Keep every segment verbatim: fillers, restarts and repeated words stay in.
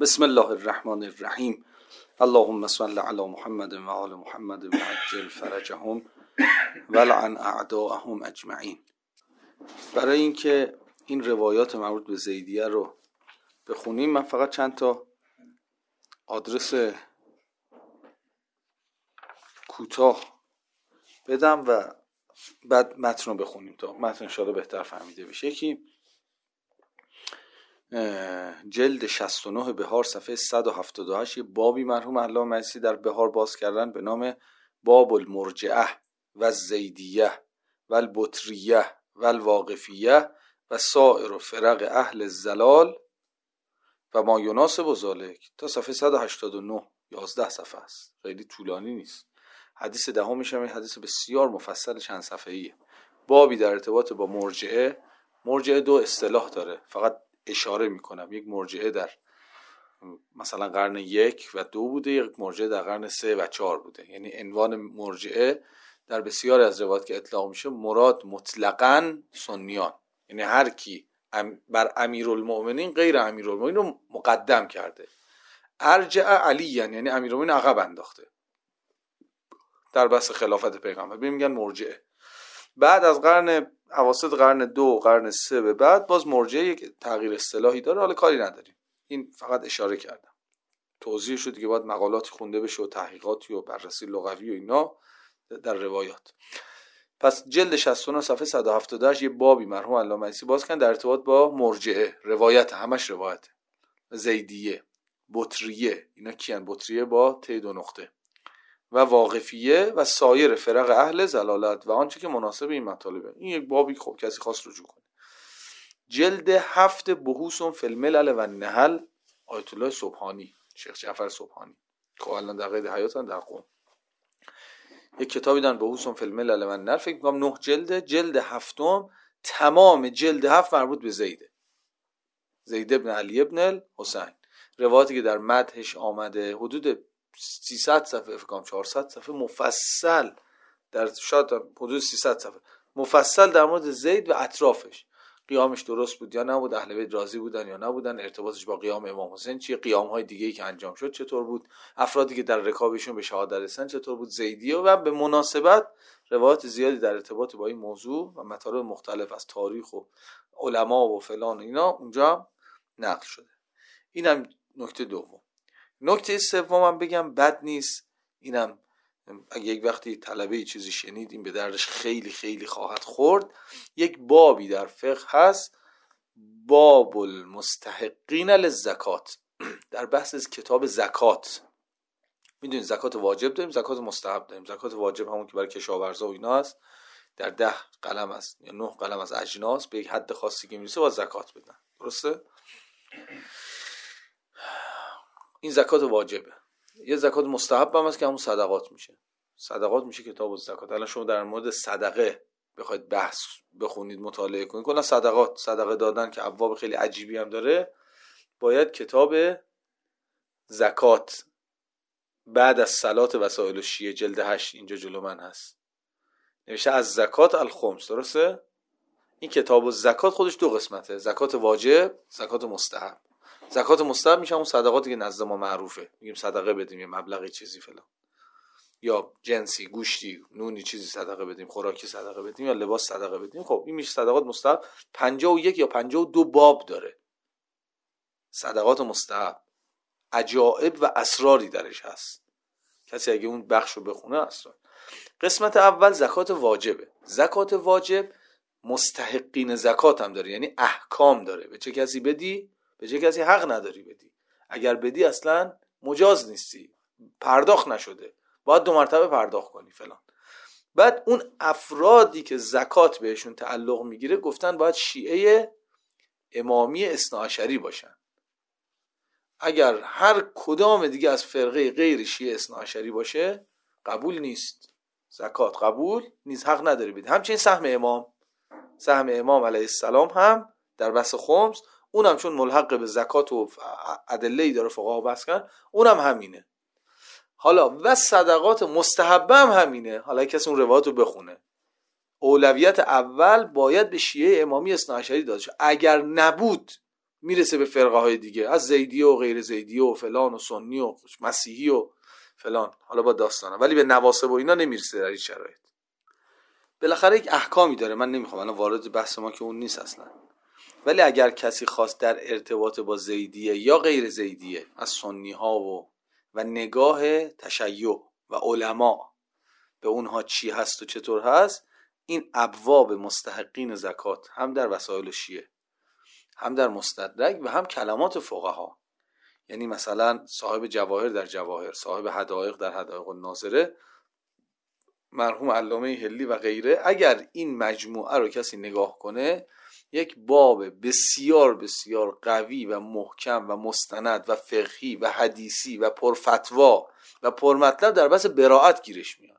بسم الله الرحمن الرحیم. اللهم صل علی محمد و آل محمد و عجل فرجهم ولعن اعداءهم اجمعین. برای اینکه این روایات مربوط به زیدیه رو بخونیم من فقط چند تا آدرس کوتاه بدم و بعد متن رو بخونیم تا متن انشاءالله بهتر فهمیده بشه. یکی جلد شصت و نه بهار صفحه صد و هفتاد و هشت، یه بابی مرحوم علامه مجلسی در بهار باز کردن به نام باب المرجعه و زیدیه و البطریه و الواقفیه و سائر فرق اهل الضلال و ما یناسب ذلک تا صفحه صد و هشتاد و نه، یازده صفحه است، خیلی طولانی نیست. حدیث دهمش هم حدیث بسیار مفصل چند صفحه‌ایه. بابی در ارتباط با مرجعه. مرجعه دو اصطلاح داره، فقط اشاره میکنم. یک مرجعه در مثلا قرن یک و دو بوده، یک مرجعه در قرن سه و چهار بوده. یعنی عنوان مرجعه در بسیاری از روایات که اطلاق میشه مراد مطلقاً سنیان، یعنی هر کی بر امیرالمؤمنین غیر امیرالمؤمنین رو مقدم کرده. ارجع علی یعنی امیرالمؤمنین عقب انداخته در بحث خلافت پیغمبر، ببین میگن مرجعه. بعد از قرن اواسط قرن دو قرن سه به بعد باز مرجعه یک تغییر اصطلاحی داره، حالا کاری نداریم، این فقط اشاره کردم. توضیح شد که باید مقالاتی خونده بشه و تحقیقاتی و بررسی لغوی و اینا در روایات. پس جلد شصت و نه صفحه صد و هفتاد و هشت یه بابی مرحوم علامه مجلسی باز کردن در ارتباط با مرجعه، روایت، همش روایته. زیدیه، بطریه، اینا کیان؟ بطریه با ت دو نقطه، و واقفیه و سایر فرق اهل ضلالت و آنچه که مناسب این مطالبه. این یک بابی خب کسی خواست رجوع کنه. جلد هفت بحوث فی الملل و النحل، آیت الله سبحانی، شیخ جعفر سبحانی، خب الان در قید حیاتن در قم. یک کتابی دارن بحوث فی الملل و النحل، فکر می‌کنم نه جلده. جلد هفتم تمام جلد هفت مربوط به زیده، زید ابن علی ابن الحسین. روایاتی که در مدحش آمده حدود سیصد صفحه، فکر کنم چهارصد صفحه مفصل، در شاید حدود سیصد صفحه مفصل در مورد زید و اطرافش. قیامش درست بود یا نبود، اهل بیت راضی بودن یا نبودن، ارتباطش با قیام امام حسین چیه، قیام‌های دیگه‌ای که انجام شد چطور بود، افرادی که در رکابشون به شهادت رسیدن چطور بود، زیدیه. و به مناسبت روایات زیادی در ارتباط با این موضوع و مطالب مختلف از تاریخ و علما و فلان اینا اونجا نقل شده. اینم نکته دوم. نکته سومم بگم بد نیست، اینم اگه یک وقتی طلبه چیزی شنید این به دردش خیلی خیلی خواهد خورد. یک بابی در فقه هست، باب المستحقین للزکات، در بحث از کتاب زکات. میدونید زکات واجب داریم، زکات مستحب داریم. زکات واجب همون که برای کشاورزا و اینا است، در ده قلم است یا نه قلم از اجناس به یک حد خاصی که میرسه با زکات بدن، درسته؟ این زکات واجبه. یه زکات مستحب هم هست که همون صدقات میشه. صدقات میشه کتاب الزکات. الان شما در مورد صدقه بخواید بحث بخونید، مطالعه کنید، کلا صدقات، صدقه دادن که ابواب خیلی عجیبی هم داره، باید کتاب زکات بعد از صلات وسائل الشیعه جلد هشت اینجا جلو من هست، نوشته از زکات الخمس، درسته؟ این کتاب الزکات خودش دو قسمته، زکات واجب، زکات مستحب. زکات مستحب میشه اون صدقاتی که نزد ما معروفه، میگیم صدقه بدیم یه مبلغی چیزی فلان، یا جنسی، گوشتی، نونی چیزی صدقه بدیم، خوراکی صدقه بدیم، یا لباس صدقه بدیم. خب این میشه صدقات مستحب. پنجاه و یک یا پنجاه و دو باب داره صدقات مستحب، عجائب و اسراری درش هست. کسی اگه اون بخش رو بخونه اسرار. قسمت اول زکات واجبه. زکات واجب مستحقین زکات هم داره، یعنی احکام داره. به چه کسی بدی، به چه کسی حق نداری بدی. اگر بدی اصلا مجاز نیستی، پرداخت نشده، باید دو مرتبه پرداخت کنی فلان. بعد اون افرادی که زکات بهشون تعلق میگیره گفتن باید شیعه امامی اثناعشری باشن. اگر هر کدام دیگه از فرقه غیر شیعه اثناعشری باشه قبول نیست، زکات قبول نیست، حق نداری بدی. همچنین سهم امام، سهم امام علیه السلام هم در بحث خمس، اونم چون ملحق به زکات و ادله‌ای داره فقها بحث کردن، اونم همینه. حالا و صدقات مستحبه هم همینه. حالا کسی اون روایات رو بخونه، اولویت اول باید به شیعه امامی اثناعشری داده شد. اگر نبود میرسه به فرقه های دیگه، از زیدیه و غیر زیدیه و فلان و سنی و مسیحی و فلان، حالا با داستانه، ولی به نواصب و اینا نمیرسه در این شرایط. بالاخره یک احکامی داره، من نمیخوام الان وارد بحث ما که اون نیست اصلا، ولی اگر کسی خواست در ارتباط با زیدیه یا غیر زیدیه از سنی ها و و نگاه تشیع و علما به اونها چی هست و چطور هست، این ابواب مستحقین زکات هم در وسائل شیعه هم در مستدرک و هم کلمات فقها، یعنی مثلا صاحب جواهر در جواهر، صاحب حدائق در حدائق الناظره، مرحوم علامه حلی و غیره، اگر این مجموعه رو کسی نگاه کنه، یک باب بسیار بسیار قوی و محکم و مستند و فقهی و حدیثی و پرفتوا و پرمطلب در بحث براءت گیرش میاد.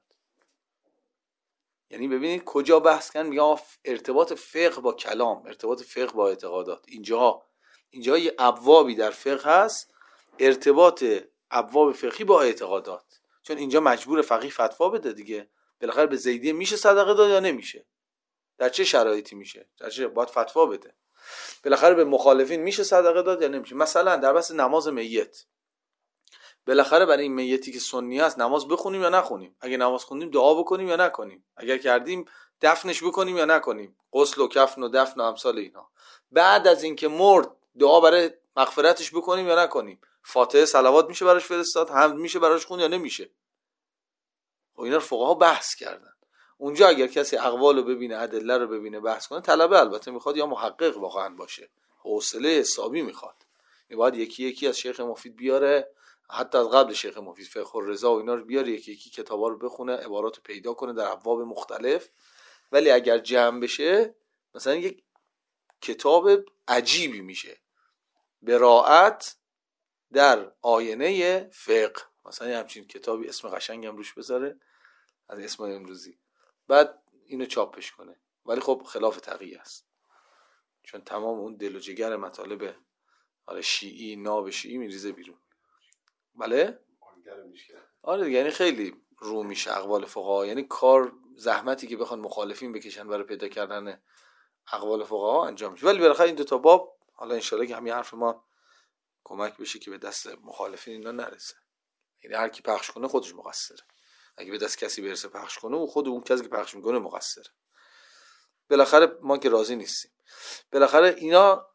یعنی ببینید کجا بحث کردن، میگه ارتباط فقه با کلام، ارتباط فقه با اعتقادات، اینجا اینجا یه ابوابی در فقه هست، ارتباط ابواب فقهی با اعتقادات، چون اینجا مجبور فقیه فتوا بده دیگه. بالاخره به زیدیه میشه صدقه داد یا نمیشه؟ در چه شرایطی میشه؟ در چه باید فتوا بده؟ بالاخره به مخالفین میشه صدقه داد یا نمیشه؟ مثلا در بحث نماز میت، بالاخره برای این میتی که سنی است نماز بخونیم یا نخونیم؟ اگه نماز خوندیم دعا بکنیم یا نکنیم؟ اگر کردیم دفنش بکنیم یا نکنیم؟ غسل و کفن و دفن و امثال اینا. بعد از اینکه مرد دعا برای مغفرتش بکنیم یا نکنیم؟ فاتحه صلوات میشه براش فرستاد، حمد میشه براش خوند یا نمیشه؟ و اینا رو فقها بحث کردن. اونجا اگر کسی اقوال رو ببینه، ادله رو ببینه، بحث کنه، طلبه البته میخواد یا محقق واقعا باشه، حوصله حسابی میخواد، میباید یکی یکی از شیخ مفید بیاره، حتی از قبل شیخ مفید فقه الرضا و اینا رو بیاره، یکی یکی کتابا رو بخونه، عبارات رو پیدا کنه در ابواب مختلف. ولی اگر جمع بشه مثلا یک کتاب عجیبی میشه، براءت در آینه فقه، مثلا همچین کتابی اسم قشنگی هم روش بذاره از اسم امروزی، بعد اینو چاپش کنه. ولی خب خلاف تقیه است، چون تمام اون دل و جگر مطالب آره شیعی، ناب شیعی میریزه بیرون. بله؟ آره دیگه، یعنی خیلی رو میشه اقوال فقها، یعنی کار زحمتی که بخوان مخالفین بکشن برای پیدا کردن اقوال فقها انجام میشه. ولی بالاخره این دو تا باب حالا ان شاءالله که همین حرف ما کمک بشه که به دست مخالفین اینا نرسه. یعنی هر کی پخش کنه خودش مقصره، اگه به دست کسی برسه پخش کنه و خود اون کسی که پخش میکنه مقصره. بالاخره ما که راضی نیستیم. بالاخره اینا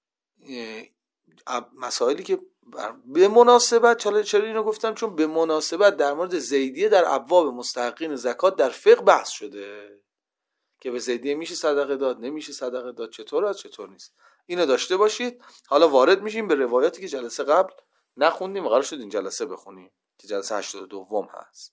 مسائلی که به مناسبت، چرا اینو گفتم؟ چون به مناسبت در مورد زیدیه در ابواب مستحقین زکات در فقه بحث شده که به زیدیه میشه صدقه داد، نمیشه صدقه داد، چطور است چطور نیست. اینو داشته باشید. حالا وارد میشیم به روایاتی که جلسه قبل نخوندیم و قرار شد این جلسه بخونیم که جلسه هشتاد و دو هست،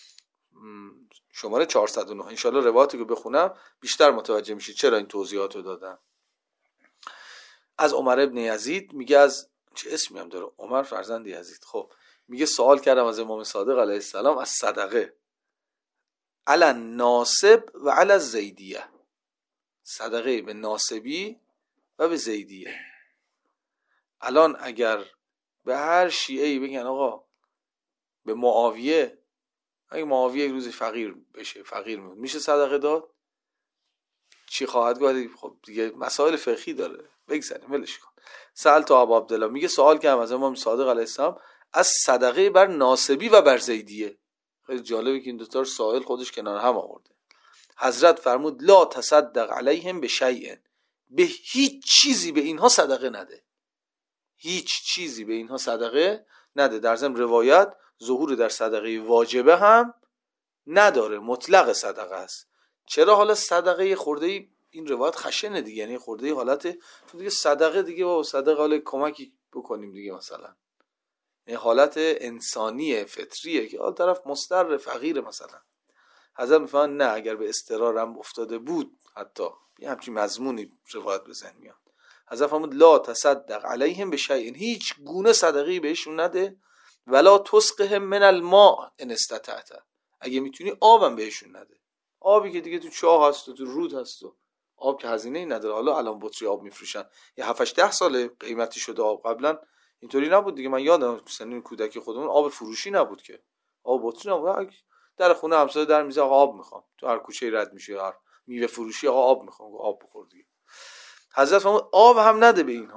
شماره چهارصد و نه. ان شاءالله روایاتی که بخونم بیشتر متوجه میشید چرا این توضیحات رو دادم. از عمر ابن یزید میگه، از چه اسمی هم داره، عمر فرزند یزید. خب میگه سوال کردم از امام صادق علیه السلام از صدقه علی ناصب و علی زیدیه، صدقه به ناصبی و به زیدیه. الان اگر به هر شیعه‌ای بگن آقا به معاویه، اگه معاویه یک روز فقیر بشه، فقیر میشه صدقه داد، چی خواهد گفت؟ خب دیگه مسائل فقهی داره، بگذاریم ولش کن. سأل تا ابو عبدالله، میگه سوال کردم از امام صادق علیه السلام از صدقه بر ناصبی و بر زیدیه. خیلی جالبه که این دو تا سائل خودش کنار هم آورده. حضرت فرمود لا تصدق علیهم بشیء، به هیچ چیزی به اینها صدقه نده، هیچ چیزی به اینها صدقه نده. در ضمن روایت ظهور در صدقه واجبه هم نداره، مطلق صدقه است. چرا حالا صدقه خورده‌ای؟ این روایت خشنه دیگه، یعنی خورده‌ای حالت دیگه صدقه دیگه، با صدقه حالا کمکی بکنیم دیگه، مثلا این حالت انسانی فطریه که حال طرف مضطر فقیر مثلا. حضرت میفهمن نه، اگر به اضطرارم افتاده بود حتی یه همچین مضمونی روایت به ذهن میاد. حضرت فرمود لا تصدق علیهم بشیء، هیچ گونه صدقه‌ای بهشون نده، ولا تسقهم من الماء ان استطعت، اگه میتونی آبم بهشون نده. آبی که دیگه تو چاه هست و تو رود هست و آب که هزینه‌ای نداره. حالا الان بطری آب میفروشن، یه هفت هشت ده ساله قیمتی شده آب، قبلا اینطوری نبود دیگه. من یادم سنین کودکی خودمون آب فروشی نبود که، آب بطری نبود، در خونه همسایه در میز آقا آب میخوام، تو هر کوچه رد میشه هر میوه فروشی آقا آب میخوام، آب بخور دیگه. حضرت فرمود آب هم نده به اینها،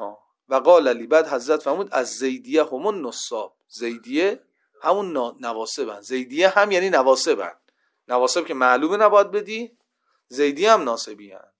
و قال علی، بعد حضرت فرمود از زیدیه همون نصاب، زیدیه همون نواسبن. زیدیه هم یعنی نواسبن، نواسب که معلومه نباید بدی، زیدیه هم ناسبی هن.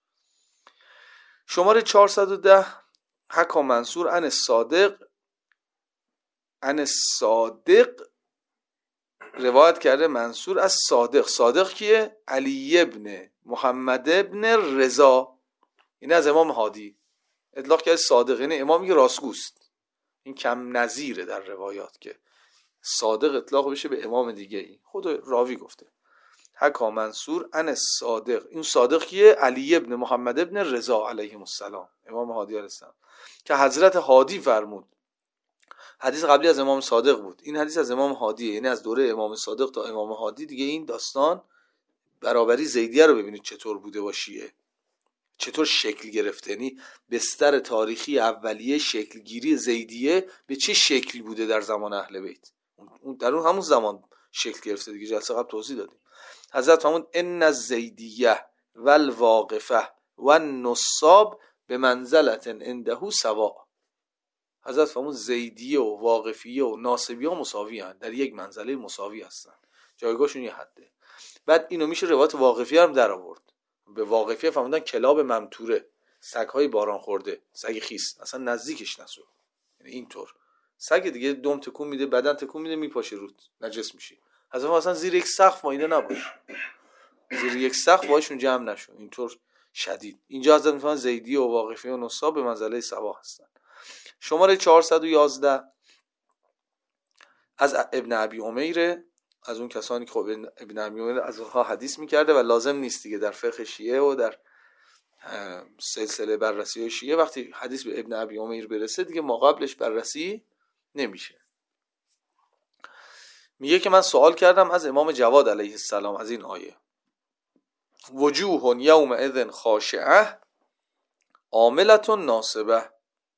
شماره چهارصد و ده حکا منصور ان صادق، ان صادق روایت کرده منصور از صادق. صادق کیه؟ علی ابن محمد ابن رضا، این از امام هادی اطلاق کرده صادق، یعنی امامی که راستگوست. این کم نظیره در روایات که صادق اطلاق بشه به امام دیگه، ای خود راوی گفته. حکا منصور ان صادق، این صادق کیه؟ علی ابن محمد ابن رضا علیه السلام، امام هادی علیه السلام، که حضرت هادی فرمود. حدیث قبلی از امام صادق بود، این حدیث از امام هادیه، یعنی از دوره امام صادق تا امام هادی دیگه این داستان برابری زیدیه رو ببینید چطور بوده با شیعه، چطور شکل گرفته، یعنی بستر تاریخی اولیه شکلگیری زیدیه به چه شکل بوده در زمان اهل بیت، اون در اون همون زمان شکل گرفته دیگه، جلسه قبل توضیح دادیم. حضرت فرمود ان الزیدیه والواقفه والنصاب بمنزلة عنده سواء. حضرت فرمود زیدیه و واقفیه و ناصبیه مساوی هستند، در یک منزله مساوی هستن، جایگاهشون یه حده. بعد اینو میشه روایت واقفیه هم در آورد. به واقفیه فرمودن کلاب ممتوره، سگ‌های باران خورده، سگ خیس، اصلا نزدیکش نشو، یعنی اینطور سگ دیگه دم تکون میده، بدن تکون میده، میپاشه رود، نجس میشی. حضرت اصلا زیر یک سقف وایده نباش، زیر یک سقف وایشون جمع نشو، اینطور شدید. اینجا حضرت میفهمن زیدیه و واقفیه و نصاب به منزله سوا هستن. شماره چهارصد و یازده از ابن ابی امیر، از اون کسانی که خب ابن ابی امیر از اونها حدیث میکرده و لازم نیست دیگه در فقه شیعه و در سلسله بررسی شیعه وقتی حدیث به ابن ابی امیر برسه دیگه ما قبلش بررسی نمیشه. میگه که من سوال کردم از امام جواد علیه السلام از این آیه، وجوه یوم اذن خاشعه عاملة ناصبه،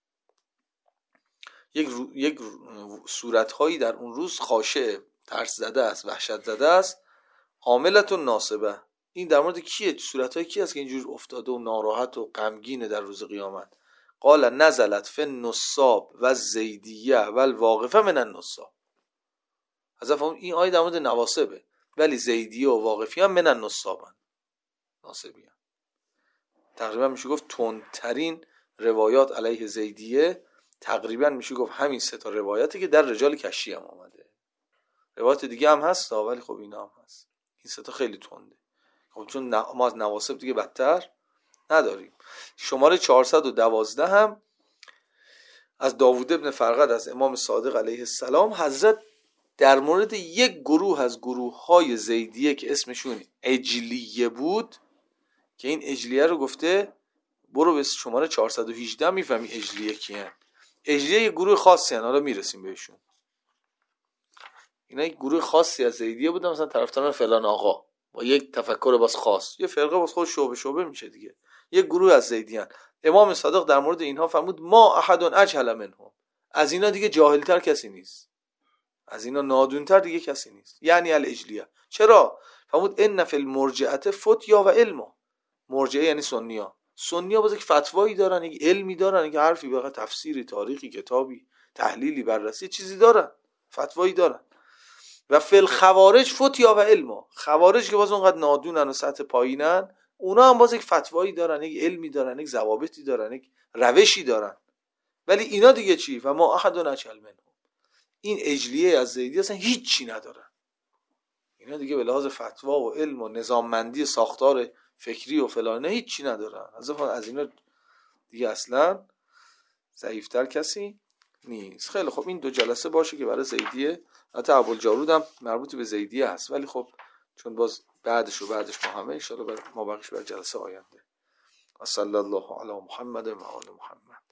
یک رو... یک صورت‌هایی در اون روز خاشع، ترس زده است، وحشت زده است، عاملة ناصبه. این در مورد کیه؟ صورت‌های کی است که اینجور افتاده و ناراحت و غمگینه در روز قیامت؟ قال نزلت فی النصاب و الزیدیه و الواقفه من النصاب. حضرت این آیه در مورد نواسبه، ولی زیدیه و واقفی هم من النصابن، ناصبی هم. تقریبا میشه گفت تندترین روایات علیه زیدیه تقریبا میشه گفت همین سه تا روایتی که در رجال کشی هم آمده. روایت دیگه هم هست ولی خب اینا هم هست، این سه تا خیلی تنده. خب چون ما از نواسب دیگه بدتر نداریم. شماره چهارصد و دوازده هم از داوود ابن فرقد از امام صادق علیه السلام، حضرت در مورد یک گروه از گروه های زیدیه که اسمشون اجلیه بود، که این اجلیه رو گفته برو به شماره چهارصد و هجده میفهمی اجلیه کیه. اجلیه یک گروه خاصی هن، حالا میرسیم بهشون. اینا یک گروه خاصی از زیدیه بودن، مثلا طرفداران فلان آقا با یک تفکر باز خاص، یه فرقه باز خود شعبه شعبه میشه دیگه، یک گروه از زیدیان. امام صادق در مورد اینها فرمود ما احد اجهل منهم، از اینا دیگه جاهلتر کسی نیست، از اینا نادونتر دیگه کسی نیست، یعنی الاجلیه. چرا؟ فرمود ان فی المرجئه فتیا و علم. مرجئه یعنی سنی‌ها، سنی‌ها باز یک فتوایی دارن، یک علمی دارن، یک حرفی بقیه تفسیری، تاریخی، کتابی، تحلیلی، بررسی، چیزی دارن، فتوایی دارن. و فی الخوارج فتیا و علم، خوارج که باز اونقدر نادونن و سطح پایینن، اونا هم باز یک فتوایی دارن، یک علمی دارن، یک ضوابطی دارن، یک روشی دارن. ولی اینا دیگه چی؟ و ما احد نجهل منهم. این اجلیه از زیدی اصلا هیچی ندارن، اینا دیگه به لحاظ فتوا و علم و نظاممندی ساختار فکری و فلان هیچی ندارن. از از اینا دیگه اصلا ضعیفتر کسی نیست. خیلی خب این دو جلسه باشه که برای زیدیه، حتی ابوالجارود هم مربوط به زیدیه هست، ولی خب چون باز بعدش و بعدش ما همه ان شاء الله ما بقیش بر جلسه آینده. و صلی الله علی محمد و آل محمد.